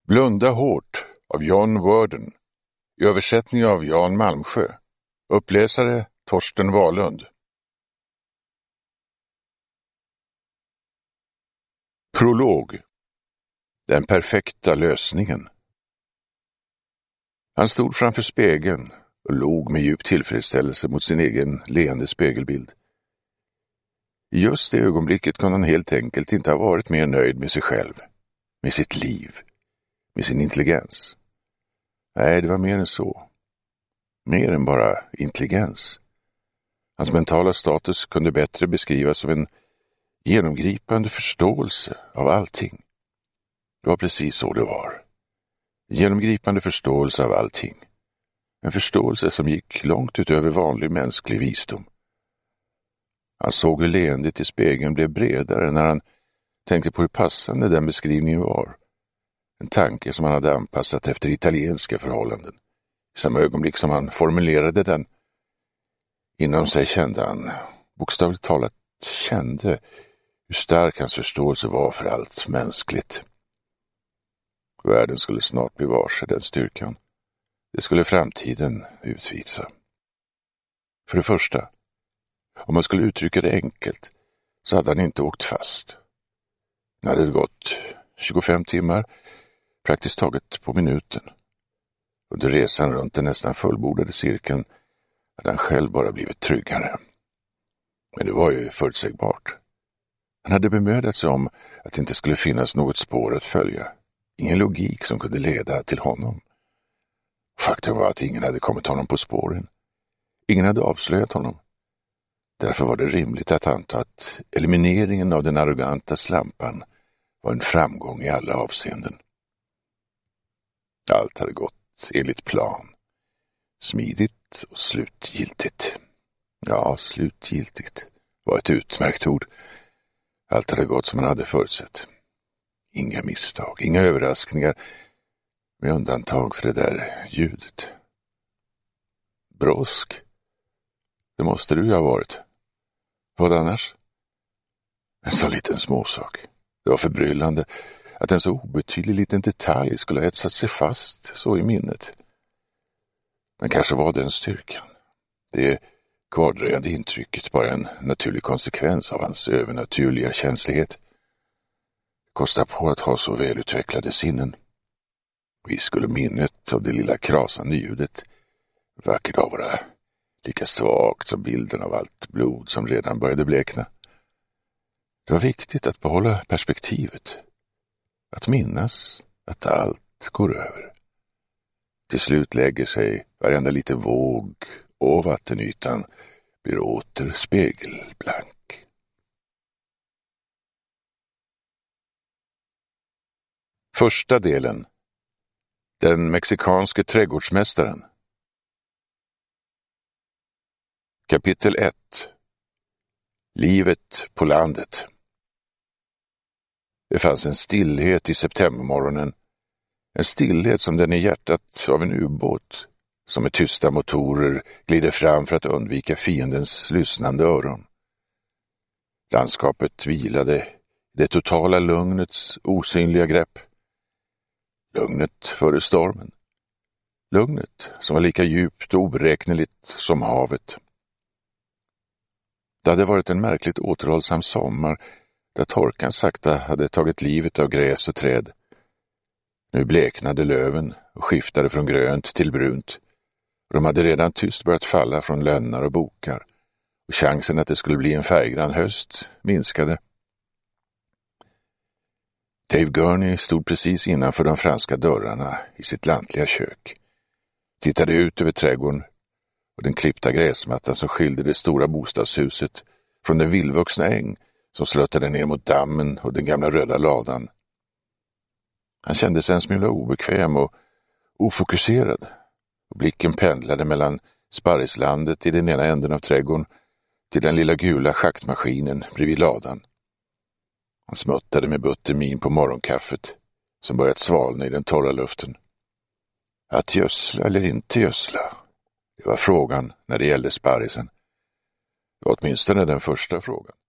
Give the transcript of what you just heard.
Blunda hårt av Jan Worden. Översättning av Jan Malmsjö. Uppläsare Torsten Wahlund. Prolog. Den perfekta lösningen. Han stod framför spegeln och log med djup tillfredsställelse mot sin egen leende spegelbild. I just det ögonblicket kunde han helt enkelt inte ha varit mer nöjd med sig själv, med sitt liv, med sin intelligens. Nej, det var mer än så. Mer än bara intelligens. Hans mentala status kunde bättre beskrivas som en genomgripande förståelse av allting. Det var precis så det var. En genomgripande förståelse av allting. En förståelse som gick långt utöver vanlig mänsklig visdom. Han såg hur leendet i spegeln blev bredare när han tänkte på hur passande den beskrivningen var. En tanke som han hade anpassat efter italienska förhållanden. I samma ögonblick som han formulerade den. Inom sig kände han, bokstavligt talat kände, hur stark hans förståelse var för allt mänskligt. Världen skulle snart bli varse den styrkan. Det skulle framtiden utvisa. För det första, om man skulle uttrycka det enkelt, så hade han inte åkt fast. Det hade gått 25 timmar, praktiskt taget på minuten. Under resan runt den nästan fullbordade cirkeln hade han själv bara blivit tryggare. Men det var ju förutsägbart. Han hade bemödat sig om att det inte skulle finnas något spår att följa. Ingen logik som kunde leda till honom. Faktum var att ingen hade kommit honom på spåren. Ingen hade avslöjat honom. Därför var det rimligt att anta att elimineringen av den arroganta slampan var en framgång i alla avseenden. Allt hade gått enligt plan. Smidigt och slutgiltigt. Ja, slutgiltigt var ett utmärkt ord. Allt hade gått som man hade förutsett. Inga misstag, inga överraskningar, med undantag för det där ljudet. Bråsk. Det måste du ju ha varit. Vad annars? En så liten småsak. Det var förbryllande att en så obetydlig liten detalj skulle ha etsat sig fast så i minnet. Men kanske var den styrkan. Det kvardröjande intrycket bara en naturlig konsekvens av hans övernaturliga känslighet. Kostar på att ha så välutvecklade sinnen. Vi skulle minnet av det lilla krasande ljudet vacker dag vara lika svagt som bilden av allt blod som redan började blekna. Det var viktigt att behålla perspektivet. Att minnas att allt går över. Till slut lägger sig varenda liten våg och vattenytan blir åter spegelblank. Första delen. Den mexikanske trädgårdsmästaren. Kapitel 1. Livet på landet. Det fanns en stillhet i septembermorgonen. En stillhet som den i hjärtat av en ubåt, som med tysta motorer glider fram för att undvika fiendens lyssnande öron. Landskapet vilade i det totala lugnets osynliga grepp. Lugnet före stormen. Lugnet som var lika djupt och oberäkneligt som havet. Det hade varit en märkligt återhållsam sommar där torkan sakta hade tagit livet av gräs och träd. Nu bleknade löven och skiftade från grönt till brunt. Och de hade redan tyst börjat falla från lönnar och bokar. Och chansen att det skulle bli en färggrann höst minskade. Dave Gurney stod precis innanför de franska dörrarna i sitt lantliga kök. Tittade ut över trädgården och den klippta gräsmattan som skilde det stora bostadshuset från den vildvuxna äng som sluttade ner mot dammen och den gamla röda ladan. Han kände sig en smula obekväm och ofokuserad, och blicken pendlade mellan sparrislandet i den ena änden av trädgården till den lilla gula schaktmaskinen bredvid ladan. Han smuttade med buttermin på morgonkaffet som börjat svalna i den torra luften. Att gödsla eller inte gödsla, det var frågan när det gällde sparrisen. Det var åtminstone den första frågan.